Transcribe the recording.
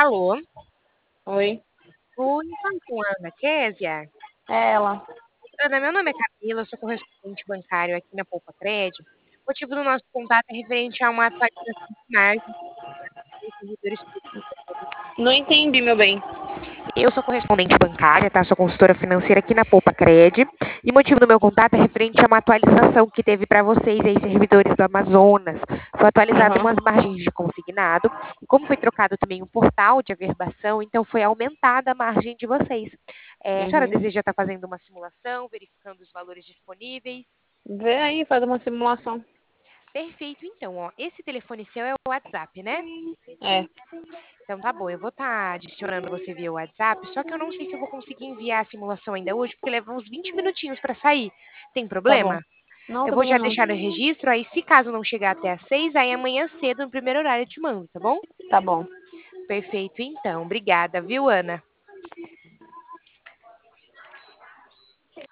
Alô? Oi, Oi, falo com a Ana Késia. é ela. Ana, meu nome é Camila, eu sou correspondente bancário aqui na Poupa Crédito. O motivo do nosso contato é referente a uma atualização de margem dos servidores públicos. Não entendi, meu bem. Eu sou correspondente bancária, tá? Sou consultora financeira aqui na Poupa Cred. E o motivo do meu contato é referente a uma atualização que teve para vocês aí, servidores do Amazonas. Foi atualizado Aham. umas margens de consignado. E como foi trocado também um portal de averbação, então foi aumentada a margem de vocês. A senhora Uhum. deseja estar fazendo uma simulação, verificando os valores disponíveis? Vê aí, faz uma simulação. Perfeito, então, ó. Esse telefone seu é o WhatsApp, né? É, Então tá bom, eu vou estar adicionando você via WhatsApp, só que eu não sei se eu vou conseguir enviar a simulação ainda hoje, porque leva uns 20 minutinhos para sair. Tem tá bom. problema? Não, Eu tem vou já problema não. deixar no registro, aí se caso não chegar até às 6, aí amanhã cedo, no primeiro horário, eu te mando, tá bom? Tá bom. Perfeito, então. Obrigada, viu, Ana?